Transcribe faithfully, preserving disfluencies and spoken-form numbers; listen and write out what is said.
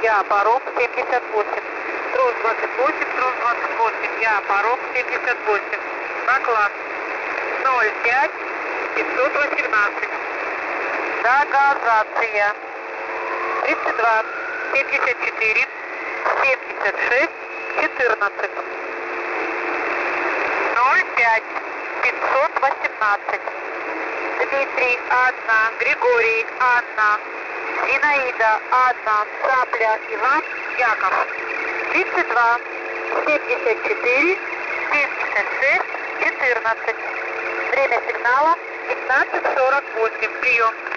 я паром семьдесят восемь. Трос двадцать восемь, трос двадцать восемь, я паром семьдесят восемь. Наклад ноль пять пятьсот восемнадцать. Догазация тридцать два семьдесят четыре семьдесят шесть четырнадцать. ноль пять пятьсот восемнадцать. Дмитрий, Анна, Григорий, Анна, Зинаида, Анна, Цапля, Иван, Яков. тридцать два семьдесят четыре семьдесят шесть четырнадцать. Время сигнала пятнадцать сорок восемь. Прием.